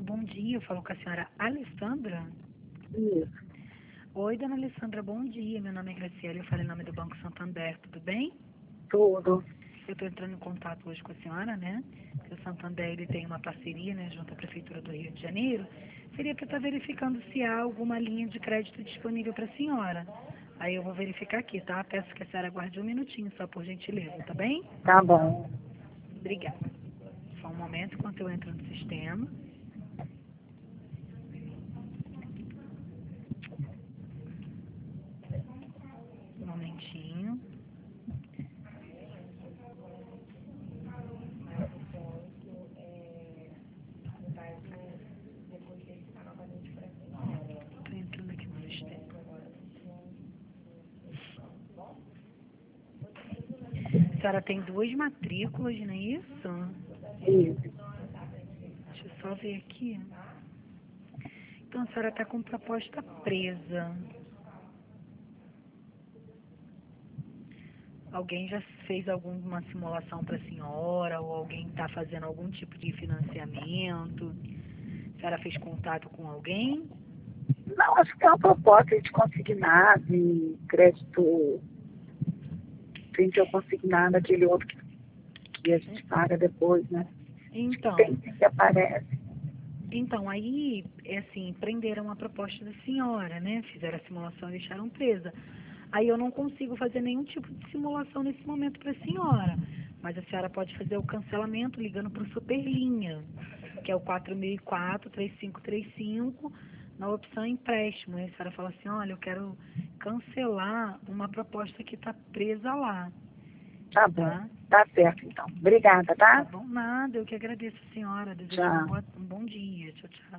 bom dia. Eu falo com a senhora Alessandra. Isso, Oi, dona Alessandra, bom dia. Meu nome é Graciela, eu falo em nome do Banco Santander, tudo bem? tudo. Eu estou entrando em contato hoje com a senhora, né? Que o Santander ele tem uma parceria, né, junto à Prefeitura do Rio de Janeiro. Seria para estar verificando se há alguma linha de crédito disponível para a senhora. Aí eu vou verificar aqui, tá? Peço que a senhora aguarde um minutinho, só por gentileza, tá bem? Tá bom. Obrigada. Só um momento enquanto eu entro no sistema. Um momentinho. Estou entrando aqui no sistema. A senhora tem 2 matrículas, não é isso? Isso. Deixa eu só ver aqui. Então a senhora está com proposta presa. Alguém já fez alguma simulação para a senhora ou alguém está fazendo algum tipo de financiamento? A senhora fez contato com alguém? Não, acho que é uma proposta de consignado, de crédito frente ao consignado, aquele outro que a gente paga depois, né? Então, Tem sim que aparece. aí, é assim, prenderam a proposta da senhora, né? Fizeram a simulação e deixaram presa. Aí eu não consigo fazer nenhum tipo de simulação nesse momento para a senhora. Mas a senhora pode fazer o cancelamento ligando para o Superlinha, que é o 4004-3535, na opção empréstimo. Aí a senhora fala assim, olha, eu quero cancelar uma proposta que está presa lá, Tá bom. tá? Tá certo, então. Obrigada, Tá tá? bom? Nada, eu que agradeço a senhora. Desejo Tchau. um bom dia. Tchau, tchau.